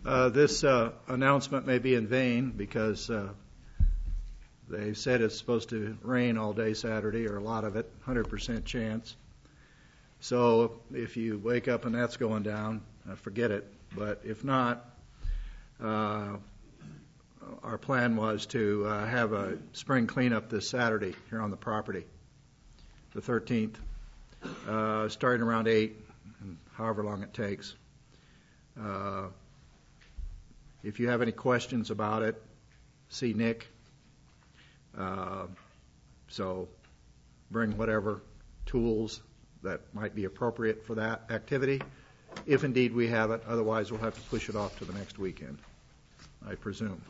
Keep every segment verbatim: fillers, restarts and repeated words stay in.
Uh, this uh, announcement may be in vain because uh, they said it's supposed to rain all day Saturday, or a lot of it, one hundred percent chance. So if you wake up and that's going down, uh, forget it. But if not, uh, our plan was to uh, have a spring cleanup this Saturday here on the property, the thirteenth, uh, starting around eight, and however long it takes. Uh, if you have any questions about it, see Nick. Uh, so bring whatever tools that might be appropriate for that activity, if indeed we have it. Otherwise, we'll have to push it off to the next weekend, I presume.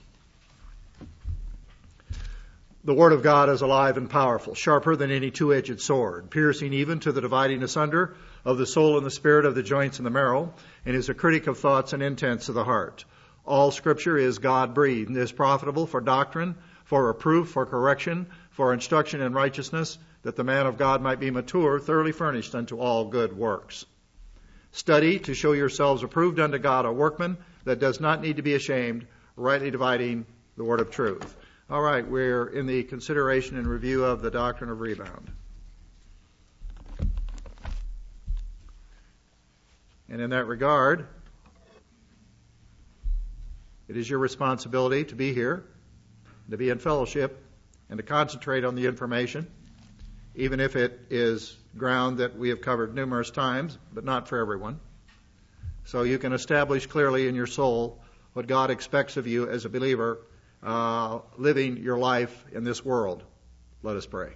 The Word of God is alive and powerful, sharper than any two-edged sword, piercing even to the dividing asunder of the soul and the spirit, of the joints and the marrow, and is a critic of thoughts and intents of the heart. All Scripture is God-breathed and is profitable for doctrine, for reproof, for correction, for instruction in righteousness, that the man of God might be mature, thoroughly furnished unto all good works. Study to show yourselves approved unto God, a workman that does not need to be ashamed, rightly dividing the word of truth. All right, we're in the consideration and review of the doctrine of rebound. And in that regard, it is your responsibility to be here, to be in fellowship, and to concentrate on the information, even if it is ground that we have covered numerous times, but not for everyone. So you can establish clearly in your soul what God expects of you as a believer, uh, living your life in this world. Let us pray.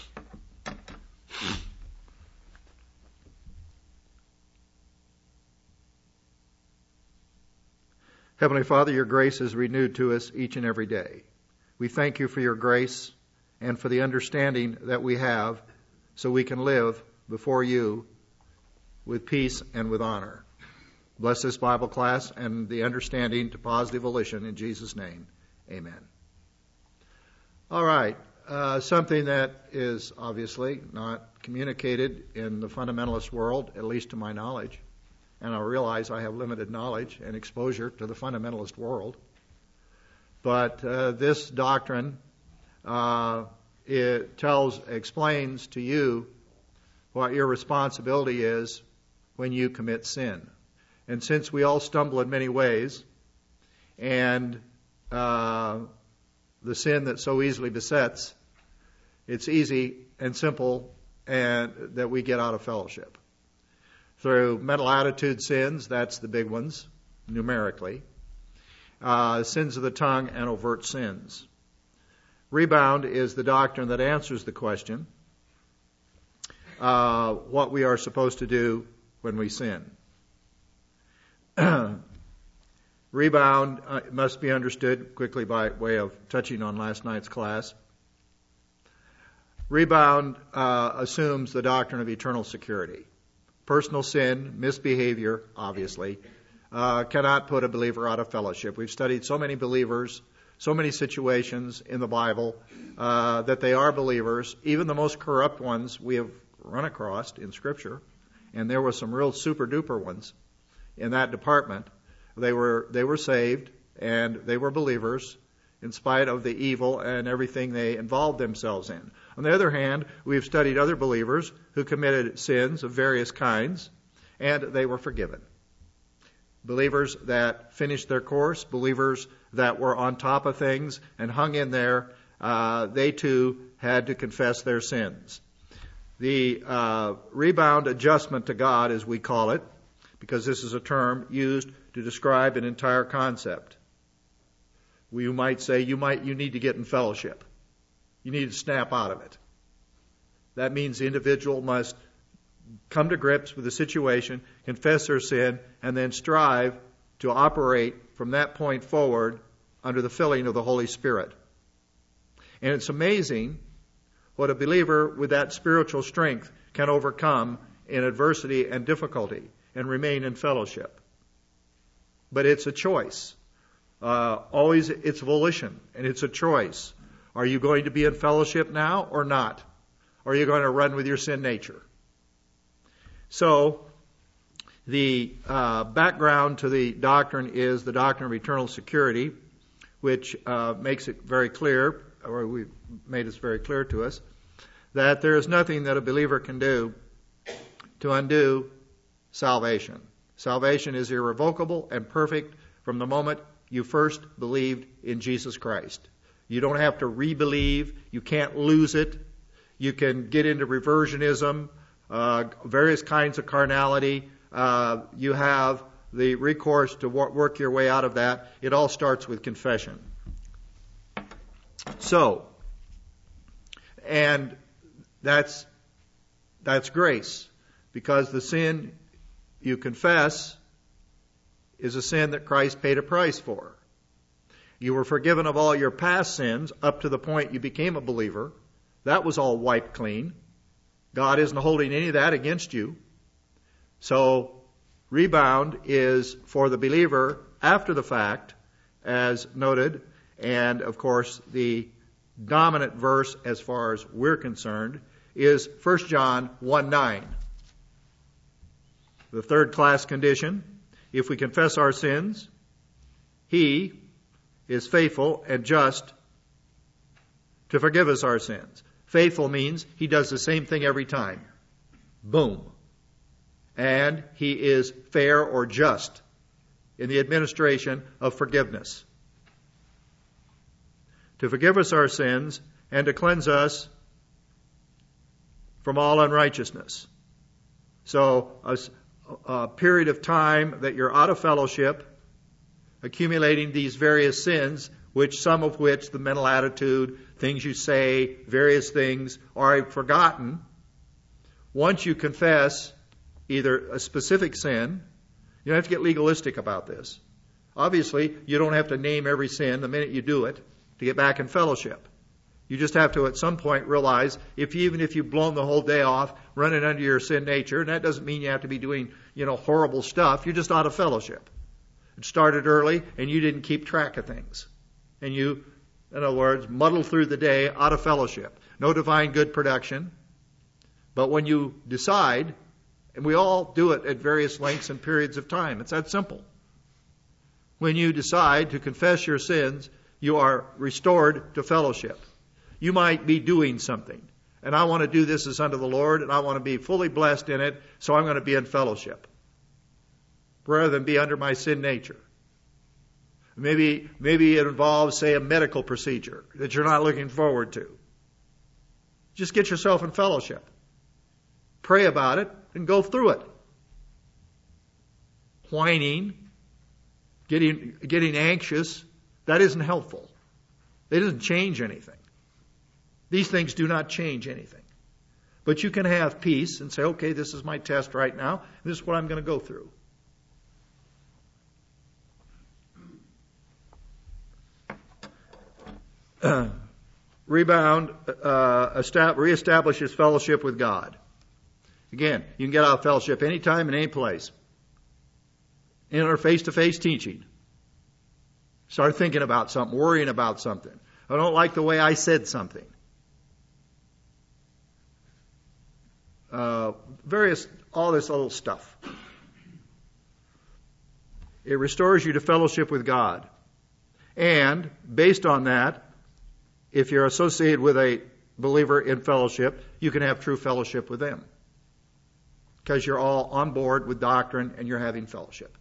Heavenly Father, your grace is renewed to us each and every day. We thank you for your grace and for the understanding that we have so we can live before you with peace and with honor. Bless this Bible class and the understanding to positive volition in Jesus' name. Amen. All right. Uh, something that is obviously not communicated in the fundamentalist world, at least to my knowledge, and I realize I have limited knowledge and exposure to the fundamentalist world, but uh, this doctrine uh, it tells, explains to you what your responsibility is when you commit sin. And since we all stumble in many ways, and uh, the sin that so easily besets, it's easy and simple and that we get out of fellowship. Through mental attitude sins, that's the big ones, numerically. Uh, sins of the tongue and overt sins. Rebound is the doctrine that answers the question, uh, what we are supposed to do when we sin. Rebound uh, must be understood quickly by way of touching on last night's class. Rebound uh, assumes the doctrine of eternal security. Personal sin, misbehavior, obviously, uh, cannot put a believer out of fellowship. We've studied so many believers, so many situations in the Bible uh, that they are believers. Even the most corrupt ones we have run across in Scripture, and there were some real super-duper ones in that department. They were they were saved, and they were believers in spite of the evil and everything they involved themselves in. On the other hand, we've studied other believers who committed sins of various kinds, and they were forgiven. Believers that finished their course, believers that were on top of things and hung in there, uh, they too had to confess their sins. The uh, rebound adjustment to God, as we call it, because this is a term used to describe an entire concept. You might say you might you need to get in fellowship. You need to snap out of it. That means the individual must come to grips with the situation, confess their sin, and then strive to operate from that point forward under the filling of the Holy Spirit. And it's amazing what a believer with that spiritual strength can overcome in adversity and difficulty and remain in fellowship. But it's a choice. Uh, always it's volition, and it's a choice. Are you going to be in fellowship now or not? Or are you going to run with your sin nature? So, The uh, background to the doctrine is the doctrine of eternal security, which uh, makes it very clear, or we made it very clear to us, that there is nothing that a believer can do to undo salvation. Salvation is irrevocable and perfect from the moment you first believed in Jesus Christ. You don't have to re-believe. You can't lose it. You can get into reversionism, uh, various kinds of carnality. Uh, you have the recourse to wor- work your way out of that. It all starts with confession. So, and that's that's grace, because the sin you confess is a sin that Christ paid a price for. You were forgiven of all your past sins up to the point you became a believer. That was all wiped clean. God isn't holding any of that against you. So, rebound is for the believer after the fact, as noted, and of course the dominant verse as far as we're concerned is First John one nine. The third class condition, if we confess our sins, He is faithful and just to forgive us our sins. Faithful means He does the same thing every time. Boom. And He is fair or just in the administration of forgiveness. To forgive us our sins and to cleanse us from all unrighteousness. So a, a period of time that you're out of fellowship, accumulating these various sins, which some of which, the mental attitude, things you say, various things, are forgotten. Once you confess either a specific sin, you don't have to get legalistic about this. Obviously, you don't have to name every sin the minute you do it to get back in fellowship. You just have to at some point realize, if you, even if you've blown the whole day off running under your sin nature, and that doesn't mean you have to be doing, you know, horrible stuff, you're just out of fellowship. It started early and you didn't keep track of things. And you, in other words, muddle through the day out of fellowship. No divine good production. But when you decide, and we all do it at various lengths and periods of time, it's that simple. When you decide to confess your sins, you are restored to fellowship. You might be doing something, and I want to do this as unto the Lord, and I want to be fully blessed in it, so I'm going to be in fellowship, rather than be under my sin nature. Maybe, maybe it involves, say, a medical procedure that you're not looking forward to. Just get yourself in fellowship. Pray about it and go through it. Whining, getting, getting anxious, that isn't helpful. It doesn't change anything. These things do not change anything. But you can have peace and say, okay, this is my test right now. This is what I'm going to go through. Uh, rebound, uh, estab- reestablishes fellowship with God. Again, you can get out of fellowship anytime and any place. In our face-to-face teaching. Start thinking about something, worrying about something. I don't like the way I said something. Uh, various, all this little stuff. It restores you to fellowship with God. And based on that, if you're associated with a believer in fellowship, you can have true fellowship with them. Because you're all on board with doctrine and you're having fellowship.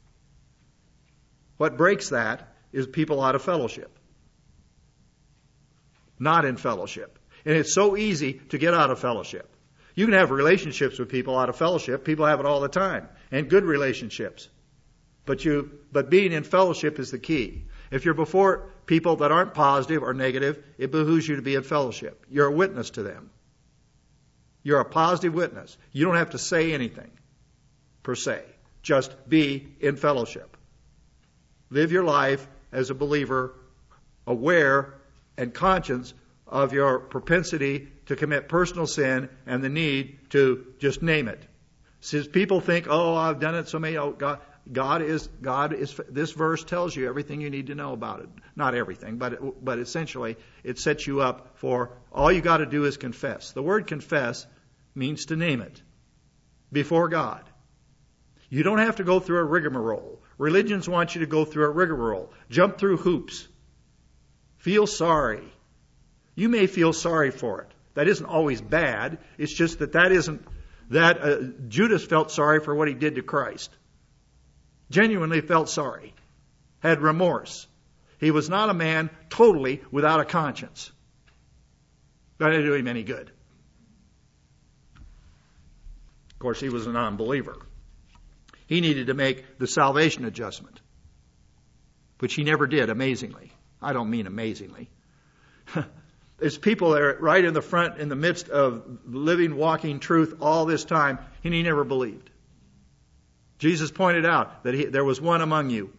What breaks that is people out of fellowship. Not in fellowship. And it's so easy to get out of fellowship. You can have relationships with people out of fellowship. People have it all the time. And good relationships. But you, but being in fellowship is the key. If you're before people that aren't positive or negative, it behooves you to be in fellowship. You're a witness to them. You're a positive witness. You don't have to say anything, per se. Just be in fellowship. Live your life as a believer, aware and conscious of your propensity to commit personal sin and the need to just name it. Since people think, oh, I've done it so many, oh, God, God is, God is, this verse tells you everything you need to know about it. Not everything, but, it, but essentially it sets you up for, all you got to do is confess. The word confess means to name it before God. You don't have to go through a rigmarole. Religions want you to go through a rigmarole. Jump through hoops. Feel sorry. You may feel sorry for it. That isn't always bad. It's just that that isn't, that uh, Judas felt sorry for what he did to Christ. Genuinely felt sorry. Had remorse. He was not a man totally without a conscience. That didn't do him any good. Of course, he was a non-believer. He needed to make the salvation adjustment, which he never did, amazingly. I don't mean amazingly. There's people that are right in the front, in the midst of living, walking truth all this time, and he never believed. Jesus pointed out that he, there was one among you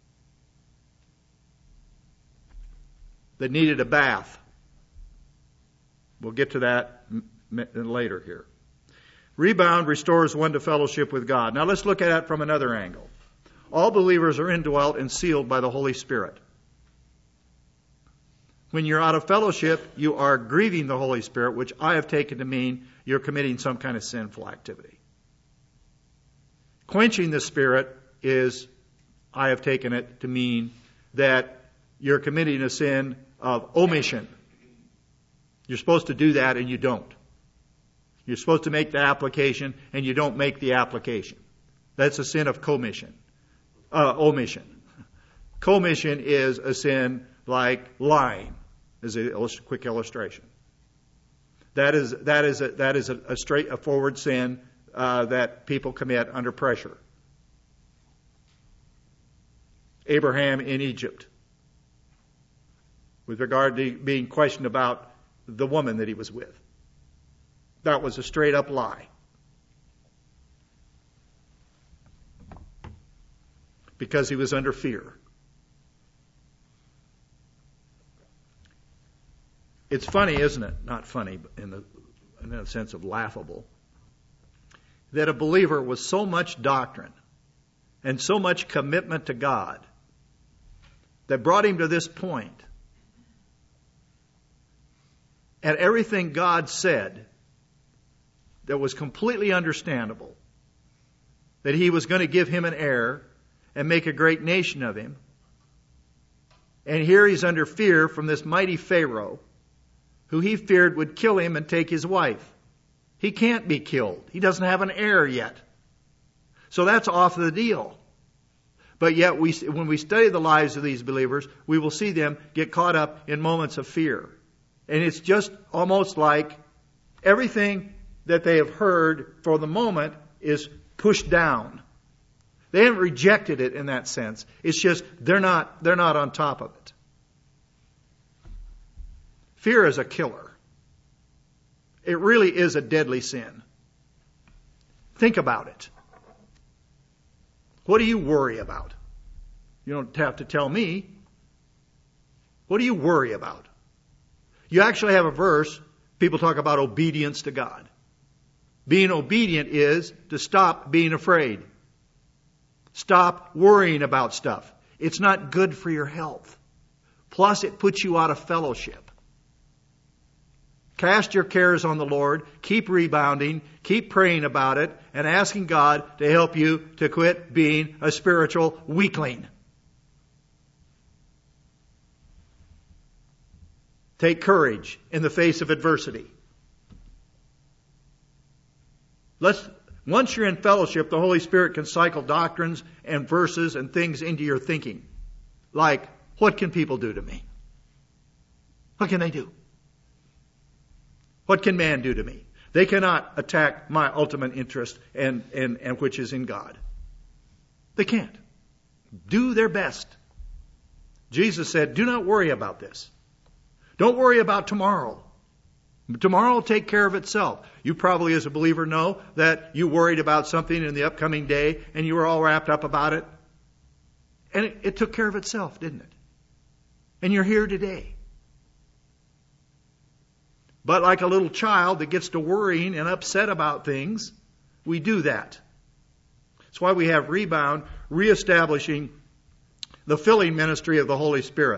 that needed a bath. We'll get to that m- later here. Rebound restores one to fellowship with God. Now let's look at it from another angle. All believers are indwelt and sealed by the Holy Spirit. When you're out of fellowship, you are grieving the Holy Spirit, which I have taken to mean you're committing some kind of sinful activity. Quenching the Spirit is, I have taken it to mean that you're committing a sin of omission. You're supposed to do that and you don't. You're supposed to make the application and you don't make the application. That's a sin of commission. Uh, omission. Commission is a sin like lying, is a quick illustration. That is that is a, that is a, a straightforward sin uh, that people commit under pressure. Abraham in Egypt, with regard to being questioned about the woman that he was with. That was a straight up lie. Because he was under fear. It's funny, isn't it? Not funny, but in the, in the sense of laughable. That a believer with so much doctrine and so much commitment to God that brought him to this point, and everything God said that was completely understandable, that he was going to give him an heir and make a great nation of him. And here he's under fear from this mighty Pharaoh, who he feared would kill him and take his wife. He can't be killed. He doesn't have an heir yet. So that's off the deal. But yet, we, when we study the lives of these believers, we will see them get caught up in moments of fear. And it's just almost like everything that they have heard for the moment is pushed down. They haven't rejected it in that sense. It's just they're not, they're not on top of it. Fear is a killer. It really is a deadly sin. Think about it. What do you worry about? You don't have to tell me. What do you worry about? You actually have a verse, people talk about obedience to God. Being obedient is to stop being afraid. Stop worrying about stuff. It's not good for your health. Plus, it puts you out of fellowship. Cast your cares on the Lord. Keep rebounding. Keep praying about it and asking God to help you to quit being a spiritual weakling. Take courage in the face of adversity. Let's, once you're in fellowship, the Holy Spirit can cycle doctrines and verses and things into your thinking. Like, what can people do to me? What can they do? What can man do to me? They cannot attack my ultimate interest and, and, and which is in God. They can't. Do their best. Jesus said, do not worry about this. Don't worry about tomorrow. Tomorrow will take care of itself. You probably as a believer know that you worried about something in the upcoming day and you were all wrapped up about it. And it, it took care of itself, didn't it? And you're here today. But like a little child that gets to worrying and upset about things, we do that. That's why we have Rebound reestablishing the filling ministry of the Holy Spirit.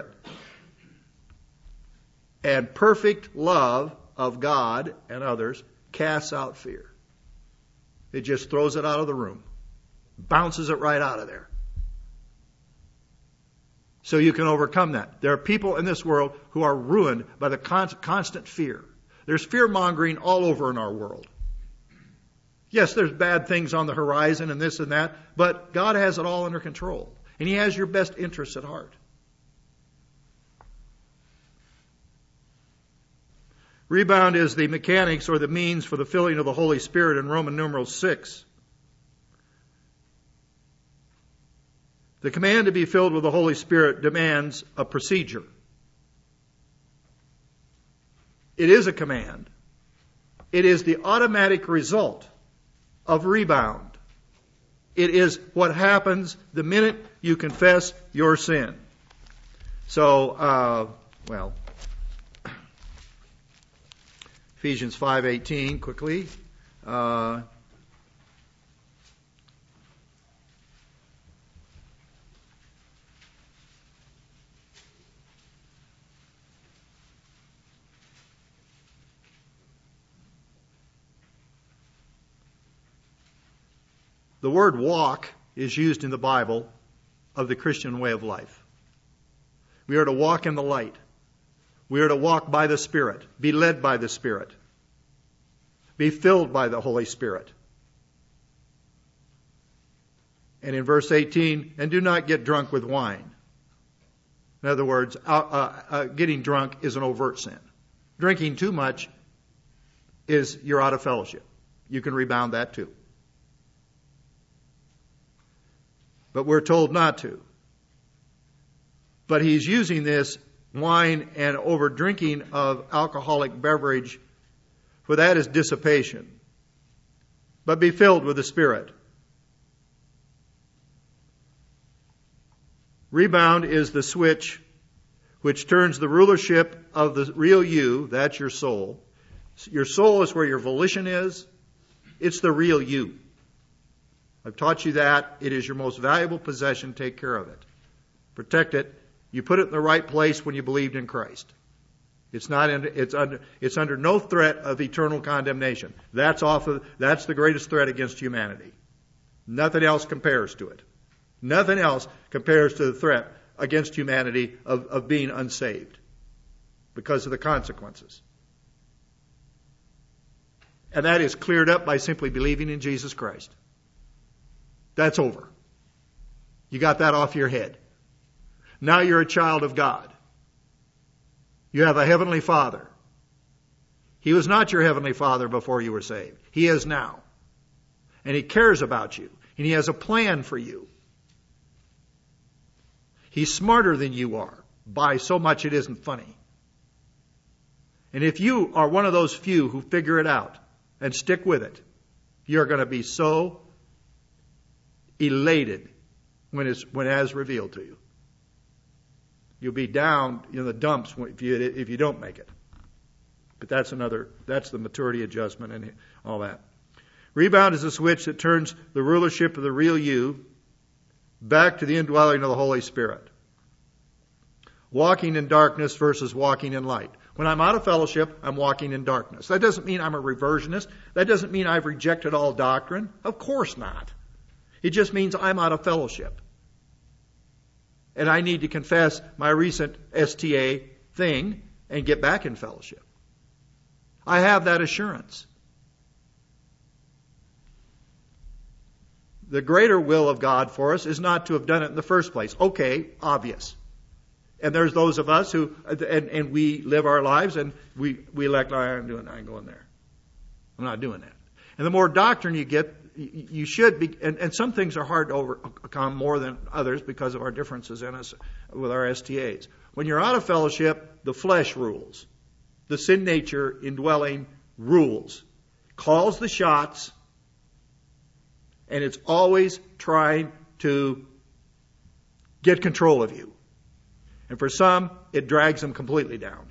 And perfect love of God and others casts out fear. It just throws it out of the room. bounces it right out of there. So you can overcome that. There are people in this world who are ruined by the con- constant fear. There's fear-mongering all over in our world. Yes, there's bad things on the horizon and this and that, but God has it all under control. And He has your best interests at heart. Rebound is the mechanics or the means for the filling of the Holy Spirit in Roman numeral six. The command to be filled with the Holy Spirit demands a procedure. It is a command. It is the automatic result of rebound. It is what happens the minute you confess your sin. So, uh, well, Ephesians five eighteen, quickly. Uh, The word walk is used in the Bible of the Christian way of life. We are to walk in the light. We are to walk by the Spirit, be led by the Spirit, be filled by the Holy Spirit. And in verse eighteen, and do not get drunk with wine. In other words, uh, uh, uh, getting drunk is an overt sin. Drinking too much is you're out of fellowship. You can rebound that too. But we're told not to. But he's using this wine and over drinking of alcoholic beverage, for that is dissipation. But be filled with the Spirit. Rebound is the switch which turns the rulership of the real you, that's your soul. Your soul is where your volition is. It's the real you. I've taught you that. It is your most valuable possession. Take care of it. Protect it. You put it in the right place when you believed in Christ. It's not. In, it's under. It's under no threat of eternal condemnation. That's off of. That's the greatest threat against humanity. Nothing else compares to it. Nothing else compares to the threat against humanity of, of being unsaved because of the consequences. And that is cleared up by simply believing in Jesus Christ. That's over. You got that off your head. Now you're a child of God. You have a heavenly Father. He was not your heavenly Father before you were saved. He is now. And He cares about you. And He has a plan for you. He's smarter than you are by so much it isn't funny. And if you are one of those few who figure it out and stick with it, you're going to be so elated when it's when it is revealed to you. You'll be down in the dumps if you if you don't make it. But that's another. That's the maturity adjustment and all that. Rebound is a switch that turns the rulership of the real you back to the indwelling of the Holy Spirit. Walking in darkness versus walking in light. When I'm out of fellowship, I'm walking in darkness. That doesn't mean I'm a reversionist. That doesn't mean I've rejected all doctrine. Of course not. It just means I'm out of fellowship. And I need to confess my recent S T A thing and get back in fellowship. I have that assurance. The greater will of God for us is not to have done it in the first place. Okay, obvious. And there's those of us who, and, and we live our lives and we, we elect, I ain't doing that, I ain't going there. I'm not doing that. And the more doctrine you get, you should be, and, and some things are hard to overcome more than others because of our differences in us with our S T As. When you're out of fellowship, the flesh rules. The sin nature indwelling rules. Calls the shots, and it's always trying to get control of you. And for some, it drags them completely down.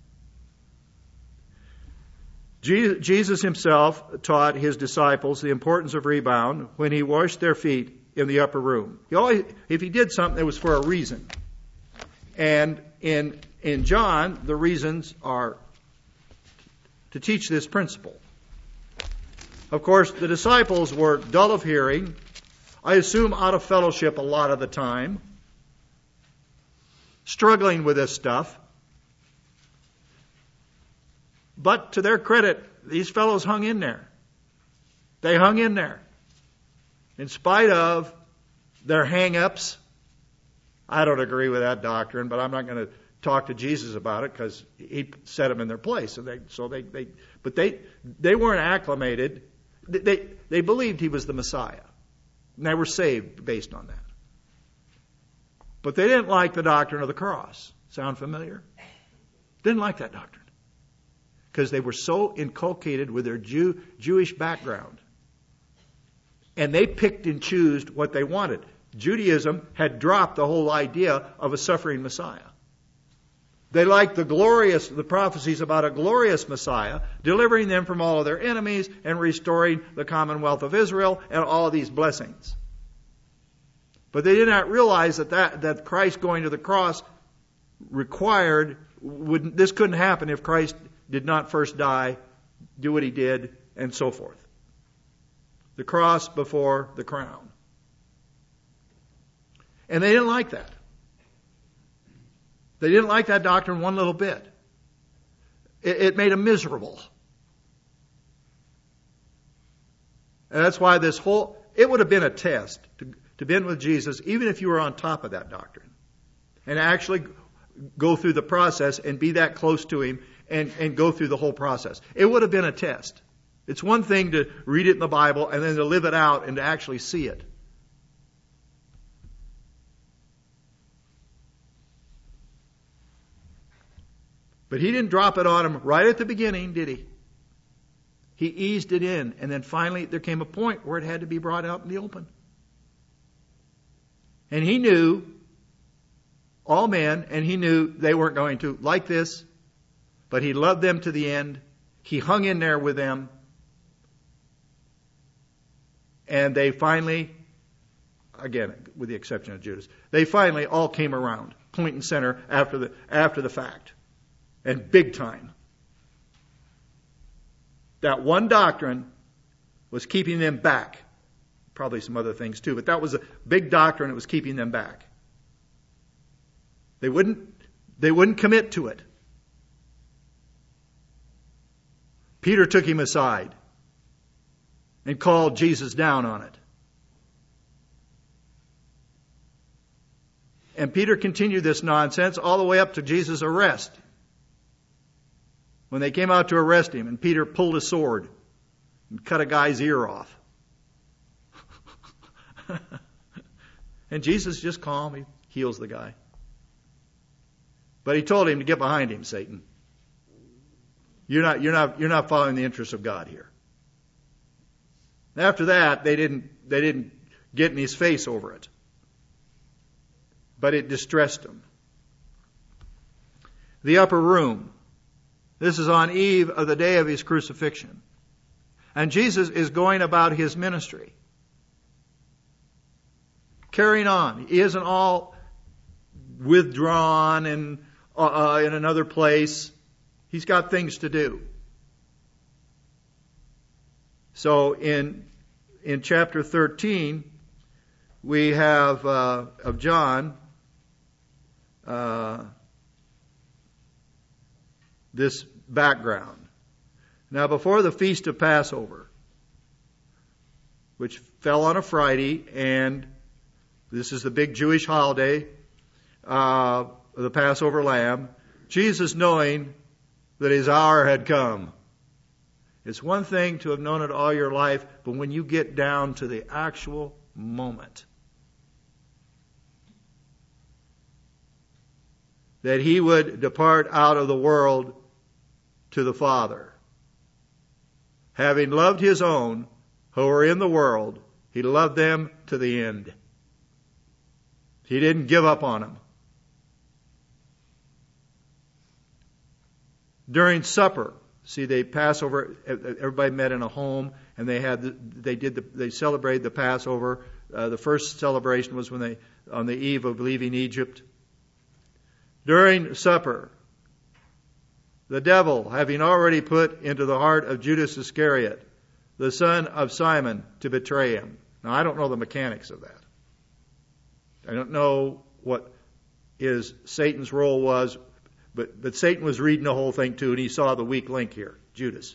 Jesus himself taught his disciples the importance of rebound when he washed their feet in the upper room. He always, if he did something, it was for a reason. And in, in John, the reasons are to teach this principle. Of course, the disciples were dull of hearing, I assume out of fellowship a lot of the time, struggling with this stuff. But to their credit, these fellows hung in there. They hung in there. In spite of their hang-ups. I don't agree with that doctrine, but I'm not going to talk to Jesus about it because he set them in their place. So they, so they, they but they, they weren't acclimated. They, they, they believed he was the Messiah. And they were saved based on that. But they didn't like the doctrine of the cross. Sound familiar? Didn't like that doctrine. Because they were so inculcated with their Jew, Jewish background. And they picked and chose what they wanted. Judaism had dropped the whole idea of a suffering Messiah. They liked the glorious, the prophecies about a glorious Messiah, delivering them from all of their enemies and restoring the commonwealth of Israel and all of these blessings. But they did not realize that, that, that Christ going to the cross required, would, this couldn't happen if Christ did not first die, do what he did, and so forth. The cross before the crown. And they didn't like that. They didn't like that doctrine one little bit. It, it made them miserable. And that's why this whole, it would have been a test to, to be in with Jesus, even if you were on top of that doctrine. And actually go through the process and be that close to him and, and go through the whole process. It would have been a test. It's one thing to read it in the Bible and then to live it out and to actually see it. But he didn't drop it on him right at the beginning, did he? He eased it in, and then finally there came a point where it had to be brought out in the open. And he knew all men, and he knew they weren't going to like this, but he loved them to the end. He hung in there with them. And they finally, again, with the exception of Judas, they finally all came around, point and center, after the, after the fact. And big time. That one doctrine was keeping them back. Probably some other things too, but that was a big doctrine that was keeping them back. They wouldn't, they wouldn't commit to it. Peter took him aside and called Jesus down on it. And Peter continued this nonsense all the way up to Jesus' arrest. When they came out to arrest him, and Peter pulled his sword and cut a guy's ear off. And Jesus just calm, he heals the guy. But he told him to get behind him, Satan. You're not, you're not, you're not following the interests of God here. After that, they didn't, they didn't get in his face over it. But it distressed him. The upper room. This is on eve of the day of his crucifixion. And Jesus is going about his ministry. Carrying on. He isn't all withdrawn and uh, in another place. He's got things to do. So in in chapter thirteen, we have uh, of John uh, this background. Now, before the feast of Passover, which fell on a Friday, and this is the big Jewish holiday, uh, the Passover lamb, Jesus, knowing that his hour had come. It's one thing to have known it all your life, but when you get down to the actual moment that he would depart out of the world to the Father, having loved his own who were in the world, he loved them to the end. He didn't give up on them. During supper, see, they Passover. Everybody met in a home, and they had the, they did the, they celebrated the Passover. Uh, the first celebration was when they on the eve of leaving Egypt. During supper, the devil, having already put into the heart of Judas Iscariot, the son of Simon, to betray him. Now, I don't know the mechanics of that. I don't know what is Satan's role was, but, but Satan was reading the whole thing too, and he saw the weak link here, Judas.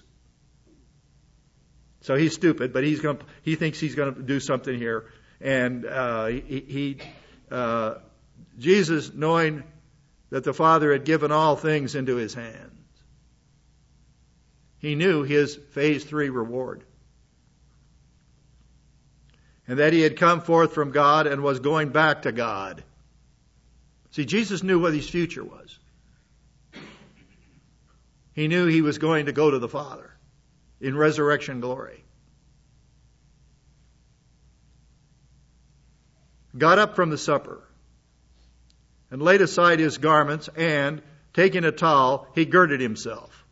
So he's stupid, but he's going. He thinks he's going to do something here, and uh, he, he uh, Jesus, knowing that the Father had given all things into his hands, he knew his phase three reward, and that he had come forth from God and was going back to God. See, Jesus knew what his future was. He knew he was going to go to the Father in resurrection glory. Got up from the supper and laid aside his garments, and, taking a towel, he girded himself.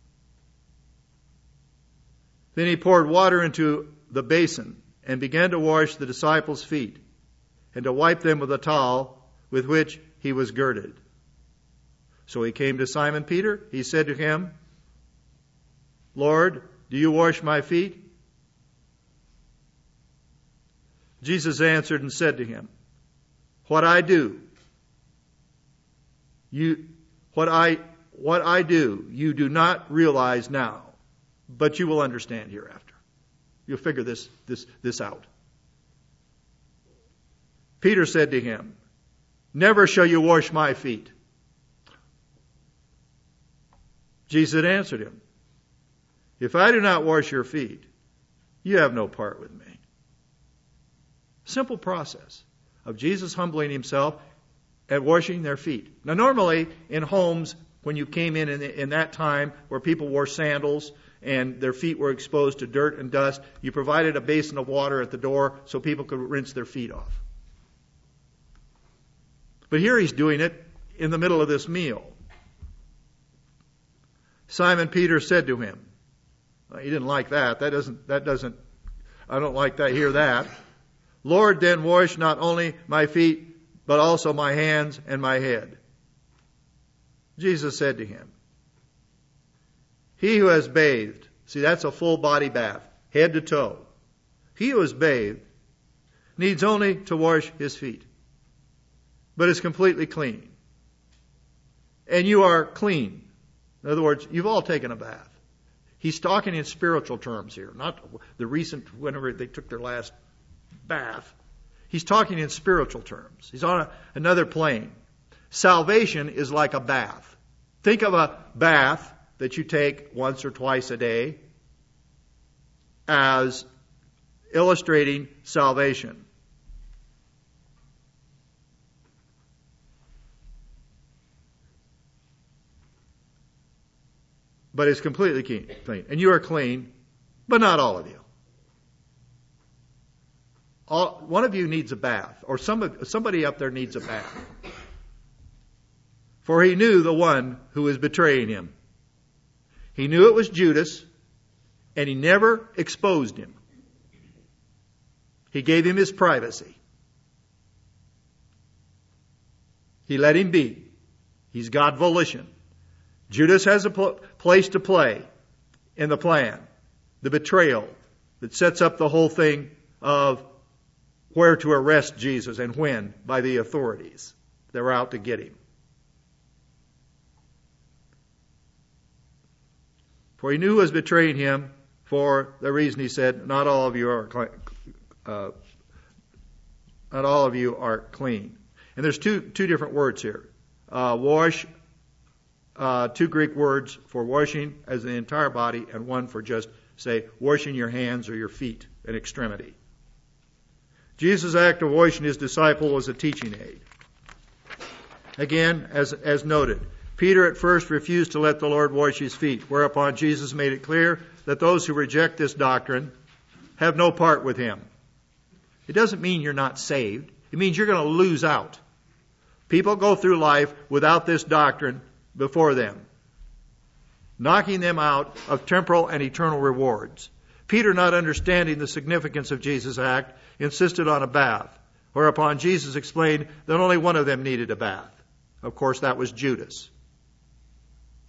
Then he poured water into the basin and began to wash the disciples' feet and to wipe them with a towel with which he was girded. So he came to Simon Peter. He said to him, Lord, do you wash my feet? Jesus answered and said to him, What I do, you, what I, what I do, you do not realize now, but you will understand hereafter. You'll figure this, this, this out. Peter said to him, Never shall you wash my feet. Jesus answered him, If I do not wash your feet, you have no part with me. Simple process of Jesus humbling himself and washing their feet. Now, normally in homes, when you came in, in in that time where people wore sandals and their feet were exposed to dirt and dust, you provided a basin of water at the door so people could rinse their feet off. But here he's doing it in the middle of this meal. Simon Peter said to him, well, he didn't like that. That doesn't, that doesn't, I don't like that, hear that. Lord, then wash not only my feet, but also my hands and my head. Jesus said to him, He who has bathed, see, that's a full body bath, head to toe. He who has bathed needs only to wash his feet, but is completely clean. And you are clean. In other words, you've all taken a bath. He's talking in spiritual terms here, not the recent, whenever they took their last bath. He's talking in spiritual terms. He's on a, another plane. Salvation is like a bath. Think of a bath that you take once or twice a day as illustrating salvation. But it's completely clean. And you are clean, but not all of you. All, one of you needs a bath, or some, somebody up there needs a bath. For he knew the one who was betraying him. He knew it was Judas, and he never exposed him. He gave him his privacy. He let him be. He's God volition. Judas has a pl- place to play in the plan, the betrayal that sets up the whole thing of where to arrest Jesus and when by the authorities that were out to get him. For he knew who was betraying him for the reason he said, not all of you are uh, not all of you are clean. And there's two two different words here. Uh, wash, uh, two Greek words for washing as the entire body, and one for just, say, washing your hands or your feet, an extremity. Jesus' act of washing his disciple was a teaching aid. Again, as as noted, Peter at first refused to let the Lord wash his feet, whereupon Jesus made it clear that those who reject this doctrine have no part with him. It doesn't mean you're not saved. It means you're going to lose out. People go through life without this doctrine before them, knocking them out of temporal and eternal rewards. Peter, not understanding the significance of Jesus' act, insisted on a bath, whereupon Jesus explained that only one of them needed a bath. Of course, that was Judas.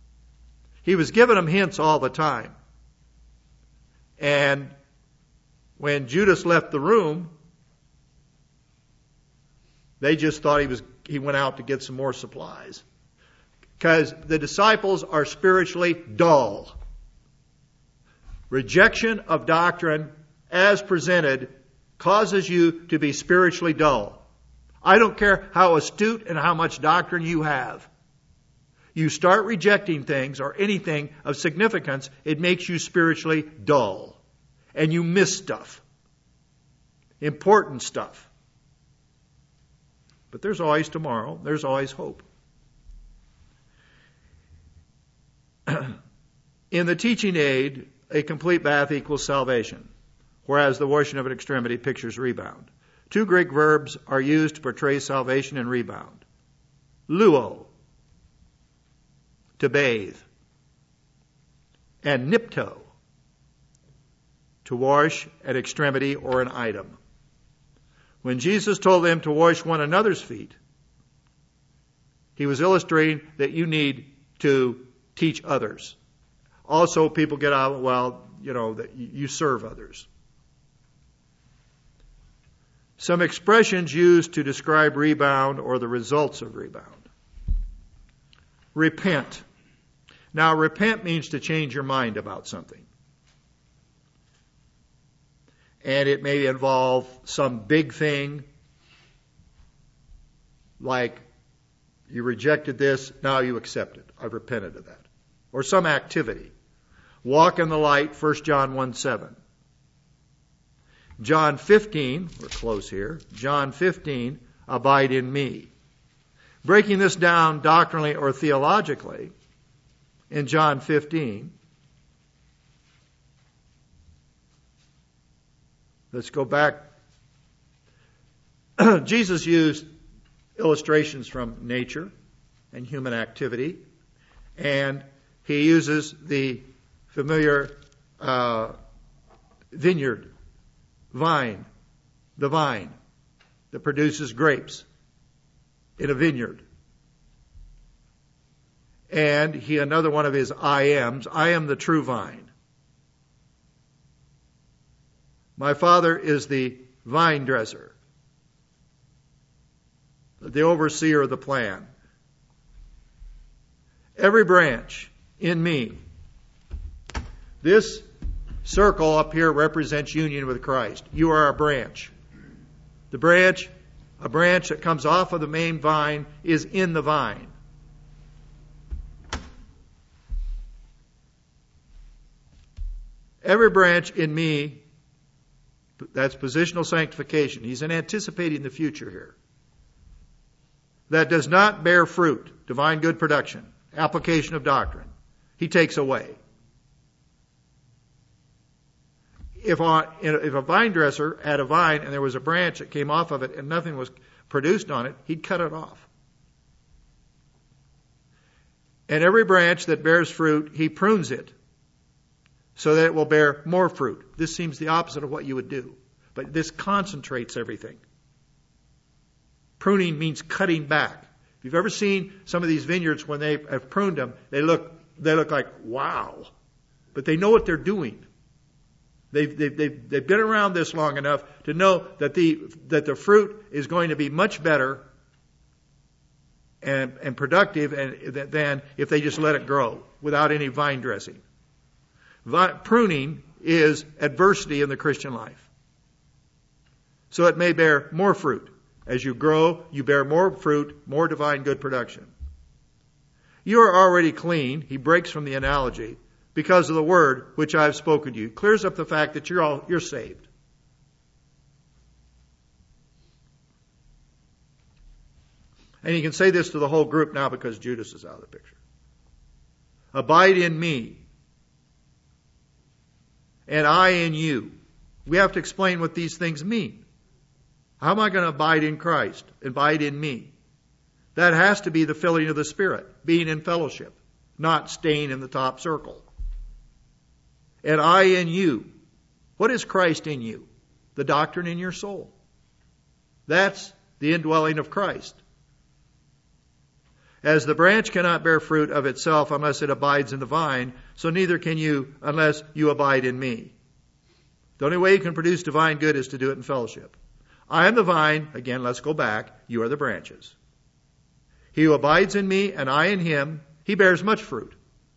He was giving them hints all the time. And when Judas left the room, they just thought he was he went out to get some more supplies. Because the disciples are spiritually dull. Rejection of doctrine as presented causes you to be spiritually dull. I don't care how astute and how much doctrine you have. You start rejecting things or anything of significance, it makes you spiritually dull. And you miss stuff. Important stuff. But there's always tomorrow. There's always hope. In the teaching aid, a complete bath equals salvation, whereas the washing of an extremity pictures rebound. Two Greek verbs are used to portray salvation and rebound. Luo, to bathe, and nipto, to wash an extremity or an item. When Jesus told them to wash one another's feet, he was illustrating that you need to teach others. Also, people get out, well, you know, that you serve others. Some expressions used to describe rebound or the results of rebound. Repent. Now, repent means to change your mind about something. And it may involve some big thing, like you rejected this, now you accept it. I've repented of that. Or some activity. Walk in the light, First John one seven. John fifteen, we're close here, John fifteen, abide in me. Breaking this down doctrinally or theologically, in John fifteen, let's go back. Jesus used illustrations from nature and human activity, and he uses the familiar uh, vineyard, vine, the vine that produces grapes in a vineyard. And he, another one of his I ams, I am the true vine. My Father is the vine dresser, the overseer of the plan. Every branch in me. This circle up here represents union with Christ. You are a branch. The branch, a branch that comes off of the main vine, is in the vine. Every branch in me, that's positional sanctification. He's anticipating the future here. That does not bear fruit, divine good production, application of doctrine, he takes away. If a, if a vine dresser had a vine and there was a branch that came off of it and nothing was produced on it, he'd cut it off. And every branch that bears fruit, he prunes it so that it will bear more fruit. This seems the opposite of what you would do. But this concentrates everything. Pruning means cutting back. If you've ever seen some of these vineyards when they have pruned them, they look they look like, wow. But they know what they're doing. They've, they've, they've, they've been around this long enough to know that the that the fruit is going to be much better and, and productive and, than if they just let it grow without any vine dressing. Vine, pruning is adversity in the Christian life. So it may bear more fruit. As you grow, you bear more fruit, more divine good production. You are already clean. He breaks from the analogy. Because of the word which I have spoken to you. Clears up the fact that you're all you're saved. And you can say this to the whole group now because Judas is out of the picture. Abide in me. And I in you. We have to explain what these things mean. How am I going to abide in Christ? Abide in me. That has to be the filling of the Spirit. Being in fellowship. Not staying in the top circle. And I in you. What is Christ in you? The doctrine in your soul. That's the indwelling of Christ. As the branch cannot bear fruit of itself unless it abides in the vine, so neither can you unless you abide in me. The only way you can produce divine good is to do it in fellowship. I am the vine. Again, let's go back. You are the branches. He who abides in me and I in him, he bears much fruit.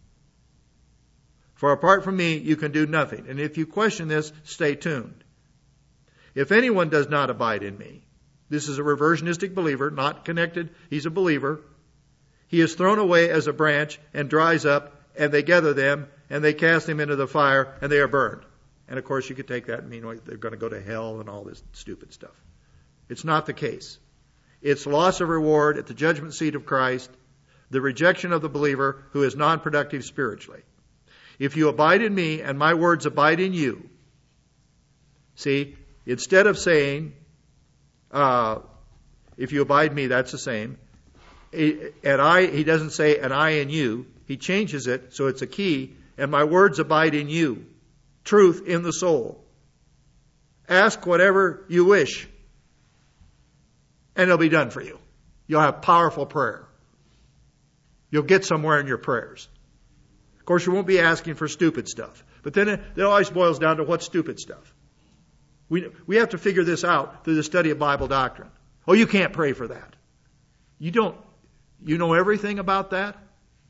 For apart from me, you can do nothing. And if you question this, stay tuned. If anyone does not abide in me, this is a reversionistic believer, not connected. He's a believer. He is thrown away as a branch and dries up, and they gather them, and they cast them into the fire, and they are burned. And of course, you could take that and mean they're going to go to hell and all this stupid stuff. It's not the case. It's loss of reward at the judgment seat of Christ, the rejection of the believer who is non-productive spiritually. If you abide in me and my words abide in you, see, instead of saying, uh, if you abide in me, that's the same. And I, he doesn't say, and I in you. He changes it so it's a key. And my words abide in you. Truth in the soul. Ask whatever you wish, and it'll be done for you. You'll have powerful prayer. You'll get somewhere in your prayers. Of course, you won't be asking for stupid stuff. But then it, it always boils down to what's stupid stuff. We, we have to figure this out through the study of Bible doctrine. Oh, you can't pray for that. You don't, you know everything about that?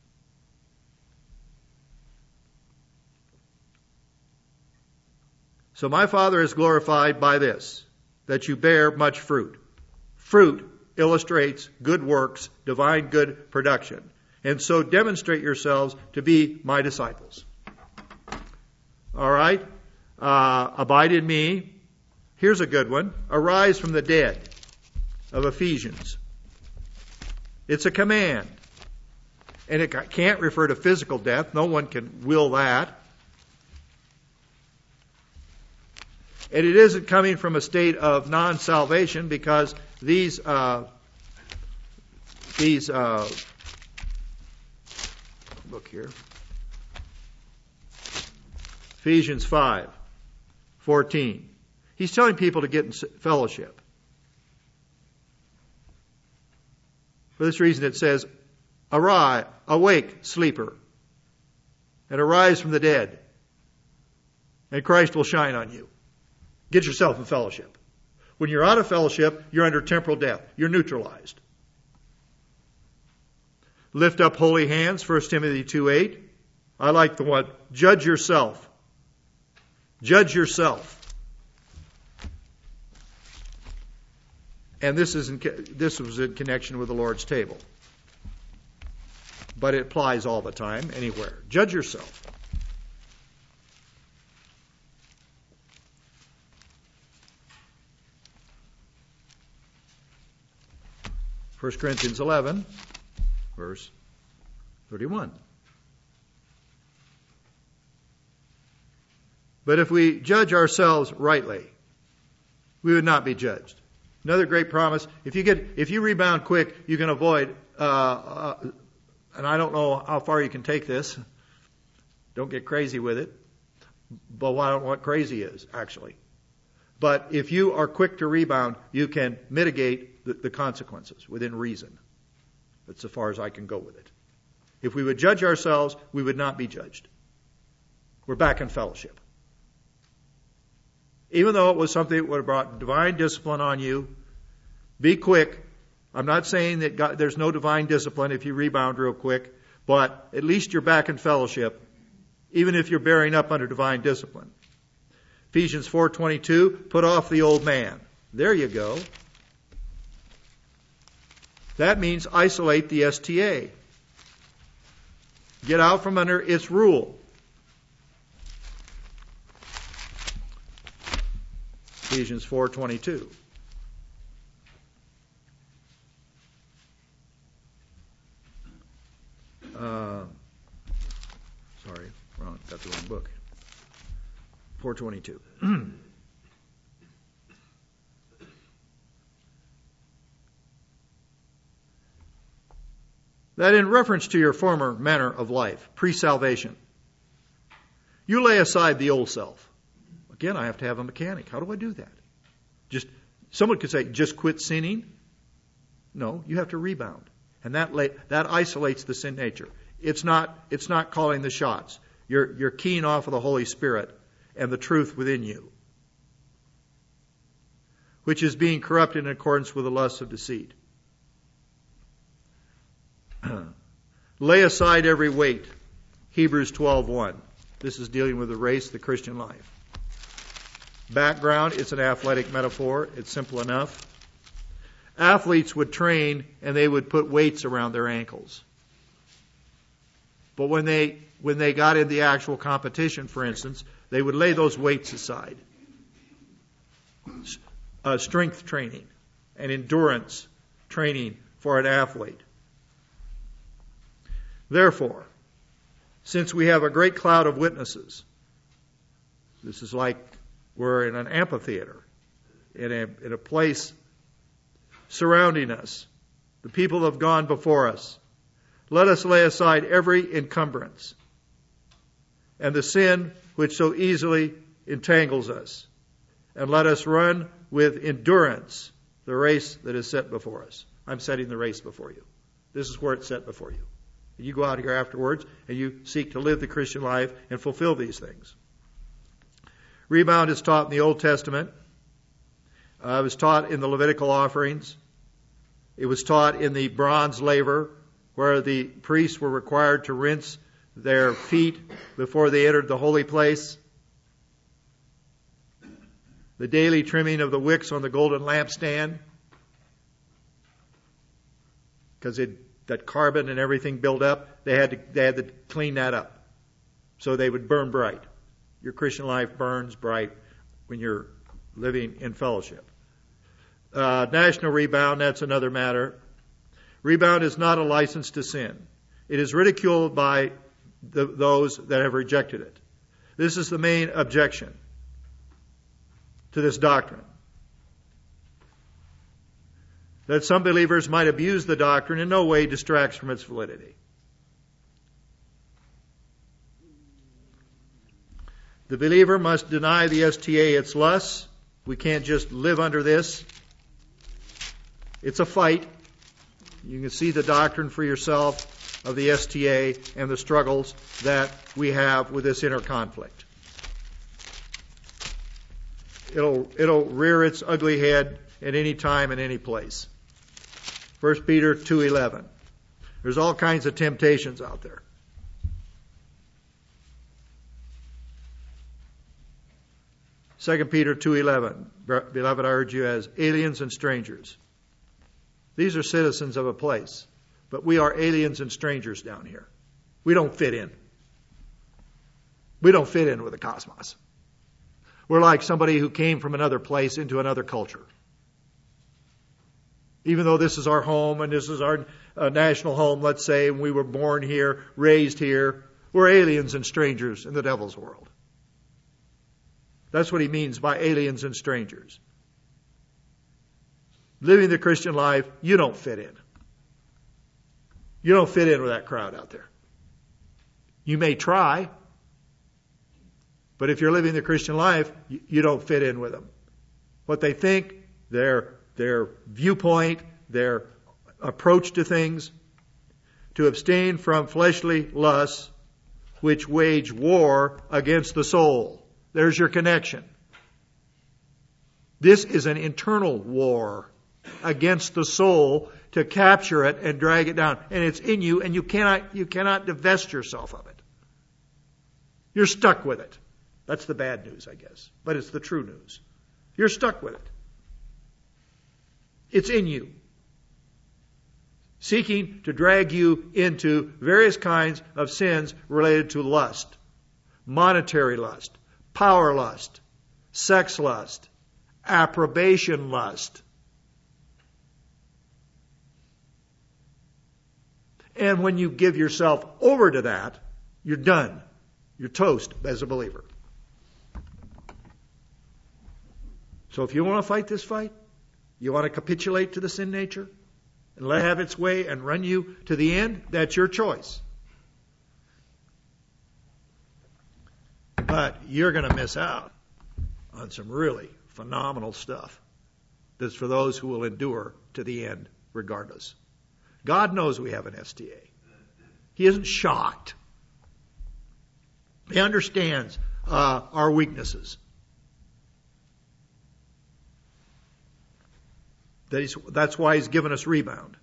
So my Father is glorified by this, that you bear much fruit. Fruit illustrates good works, divine good production. And so demonstrate yourselves to be my disciples. All right? Uh, abide in me. Here's a good one. Arise from the dead of Ephesians. It's a command. And it can't refer to physical death. No one can will that. And it isn't coming from a state of non-salvation because these uh, these uh, look here, Ephesians five fourteen. He's telling people to get in fellowship. For this reason, it says, "Arise, awake, sleeper, and arise from the dead, and Christ will shine on you." Get yourself in fellowship. When you're out of fellowship, you're under temporal death. You're neutralized. Lift up holy hands, First Timothy two eight. I like the one, judge yourself. Judge yourself. And this is in, this was in connection with the Lord's table. But it applies all the time, anywhere. Judge yourself. First Corinthians eleven, verse thirty-one. But if we judge ourselves rightly, we would not be judged. Another great promise. If you get, if you rebound quick, you can avoid, uh, uh, and I don't know how far you can take this. Don't get crazy with it. But I don't know what crazy is, actually. But if you are quick to rebound, you can mitigate the, the consequences within reason. That's as far as I can go with it. If we would judge ourselves, we would not be judged. We're back in fellowship. Even though it was something that would have brought divine discipline on you, be quick. I'm not saying that God, there's no divine discipline if you rebound real quick, but at least you're back in fellowship, even if you're bearing up under divine discipline. Ephesians four twenty-two, put off the old man. There you go. That means isolate the S T A. Get out from under its rule. Ephesians four twenty-two. Uh, sorry, wrong, got the wrong book. four twenty-two. That in reference to your former manner of life, pre-salvation, you lay aside the old self. Again, I have to have a mechanic. How do I do that? Just someone could say, just quit sinning. No, you have to rebound. And that lay, that isolates the sin nature. It's not it's not calling the shots. You're you're keying off of the Holy Spirit and the truth within you. which is being corrupted in accordance with the lusts of deceit. Lay aside every weight. Hebrews twelve one. This is dealing with the race, the Christian life. Background, it's an athletic metaphor. It's simple enough. Athletes would train and they would put weights around their ankles. But when they when they got in the actual competition, for instance, they would lay those weights aside. Uh, strength training and endurance training for an athlete. Therefore, since we have a great cloud of witnesses, this is like we're in an amphitheater, in a, in a place surrounding us, the people have gone before us. Let us lay aside every encumbrance and the sin which so easily entangles us, and let us run with endurance the race that is set before us. I'm setting the race before you. This is where it's set before you. You go out here afterwards and you seek to live the Christian life and fulfill these things. Rebound is taught in the Old Testament. Uh, it was taught in the Levitical offerings. It was taught in the bronze laver, where the priests were required to rinse their feet before they entered the holy place. The daily trimming of the wicks on the golden lampstand, because that carbon and everything built up, they had to they had to clean that up so they would burn bright. Your Christian life burns bright when you're living in fellowship. Uh, national rebound, that's another matter. Rebound is not a license to sin. It is ridiculed by the, those that have rejected it. This is the main objection to this doctrine. That some believers might abuse the doctrine in no way distracts from its validity. The believer must deny the S T A its lusts. We can't just live under this. It's a fight. You can see the doctrine for yourself of the S T A and the struggles that we have with this inner conflict. It'll, it'll rear its ugly head at any time and any place. First Peter two eleven. There's all kinds of temptations out there. Second Peter two eleven. Beloved, I urge you as aliens and strangers. These are citizens of a place, but we are aliens and strangers down here. We don't fit in. We don't fit in with the cosmos. We're like somebody who came from another place into another culture. Even though this is our home and this is our uh, national home, let's say, and we were born here, raised here, we're aliens and strangers in the devil's world. That's what he means by aliens and strangers. Living the Christian life, you don't fit in. You don't fit in with that crowd out there. You may try, but if you're living the Christian life, you, you don't fit in with them. What they think, their, their viewpoint, their approach to things, to abstain from fleshly lusts which wage war against the soul. There's your connection. This is an internal war against the soul to capture it and drag it down. And it's in you, and you cannot, you cannot divest yourself of it. You're stuck with it. That's the bad news, I guess. But it's the true news. You're stuck with it. It's in you. Seeking to drag you into various kinds of sins related to lust. Monetary lust. Power lust. Sex lust. Approbation lust. And when you give yourself over to that, you're done. You're toast as a believer. So if you want to fight this fight, you want to capitulate to the sin nature and let it have its way and run you to the end, that's your choice. But you're going to miss out on some really phenomenal stuff that's for those who will endure to the end regardless. God knows we have an S T A. He isn't shocked. He understands uh, our weaknesses. That he's, that's why he's given us rebound.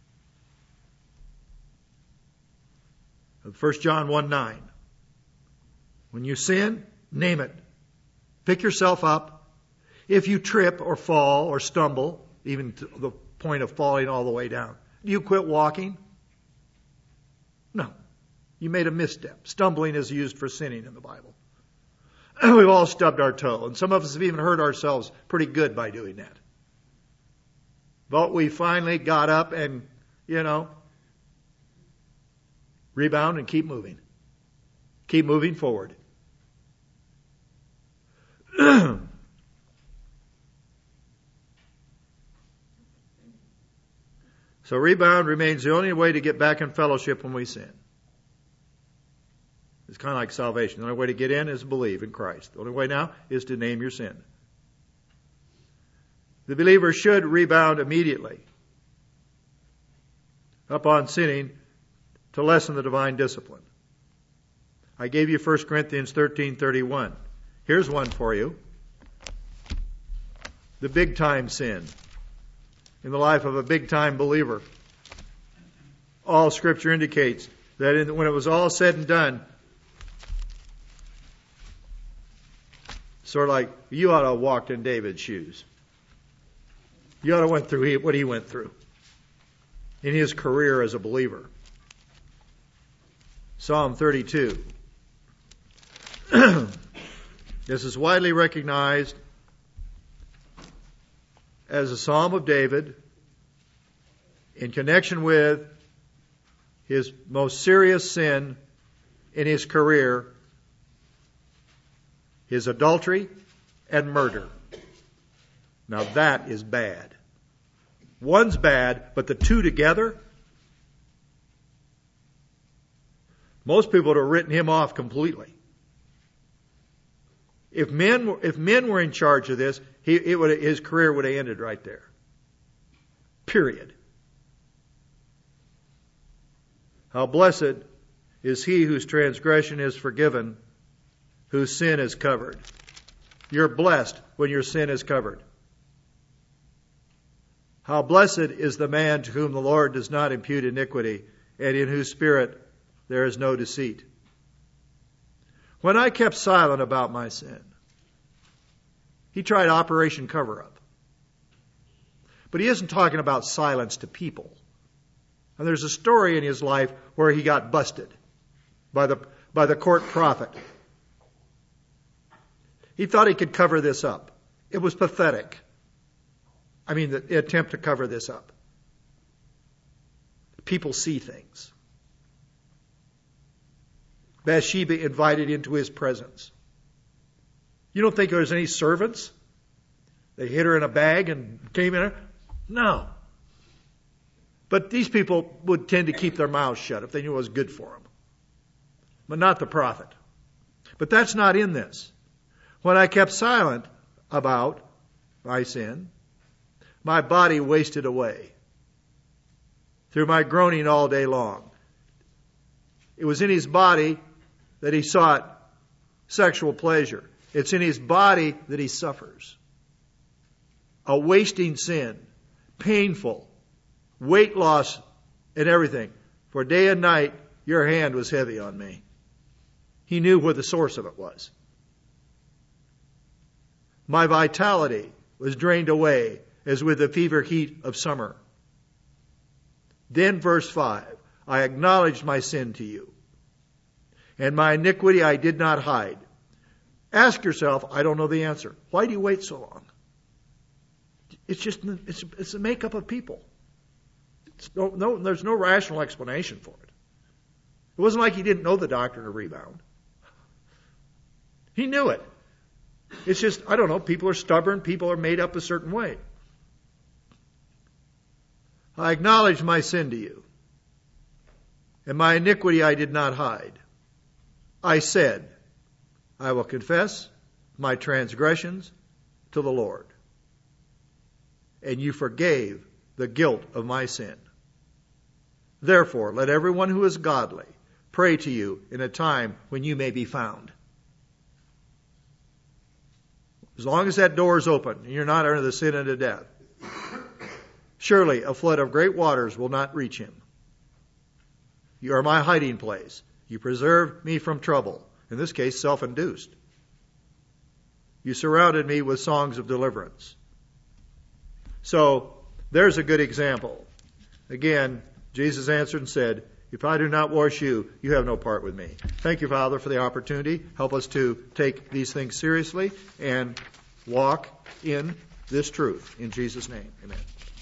First John one nine. When you sin, name it. Pick yourself up. If you trip or fall or stumble, even to the point of falling all the way down, do you quit walking? No. You made a misstep. Stumbling is used for sinning in the Bible. We've all stubbed our toe, and some of us have even hurt ourselves pretty good by doing that. But we finally got up and, you know, rebound and keep moving. Keep moving forward. So rebound remains the only way to get back in fellowship when we sin. It's kind of like salvation. The only way to get in is to believe in Christ. The only way now is to name your sin. The believer should rebound immediately upon sinning to lessen the divine discipline. I gave you First Corinthians thirteen thirty-one. Here's one for you. The big time sin in the life of a big time believer. All Scripture indicates that in, when it was all said and done, sort of like you ought to have walked in David's shoes. You ought to have went through what he went through in his career as a believer. Psalm thirty-two. This is widely recognized as a Psalm of David in connection with his most serious sin in his career, his adultery and murder. Now that is bad. One's bad, but the two together? Most people would have written him off completely. If men, if men were in charge of this, he, it would, his career would have ended right there. Period. How blessed is he whose transgression is forgiven, whose sin is covered. You're blessed when your sin is covered. How blessed is the man to whom the Lord does not impute iniquity, and in whose spirit there is no deceit. When I kept silent about my sin, he tried Operation Cover-Up. But he isn't talking about silence to people. And there's a story in his life where he got busted by the, by the court prophet. He thought he could cover this up. It was pathetic. I mean, the attempt to cover this up. People see things. Bathsheba invited into his presence. You don't think there's any servants? They hid her in a bag and came in her? No. But these people would tend to keep their mouths shut if they knew it was good for them. But not the prophet. But that's not in this. When I kept silent about my sin, my body wasted away through my groaning all day long. It was in his body that he sought sexual pleasure. It's in his body that he suffers. A wasting sin, painful, weight loss and everything. For day and night, your hand was heavy on me. He knew where the source of it was. My vitality was drained away as with the fever heat of summer. Then verse five, I acknowledged my sin to you, and my iniquity I did not hide. Ask yourself, I don't know the answer. Why do you wait so long? It's just, it's, it's the makeup of people. It's no, no, there's no rational explanation for it. It wasn't like he didn't know the doctrine of rebound. He knew it. It's just, I don't know, people are stubborn, people are made up a certain way. I acknowledge my sin to you, and my iniquity I did not hide. I said, I will confess my transgressions to the Lord. And you forgave the guilt of my sin. Therefore, let everyone who is godly pray to you in a time when you may be found. As long as that door is open and you're not under the sin unto death, Surely a flood of great waters will not reach him. You are my hiding place. You preserve me from trouble. In this case, self-induced. You surrounded me with songs of deliverance. So, there's a good example. Again, Jesus answered and said, if I do not wash you, you have no part with me. Thank you, Father, for the opportunity. Help us to take these things seriously and walk in this truth. In Jesus' name, amen.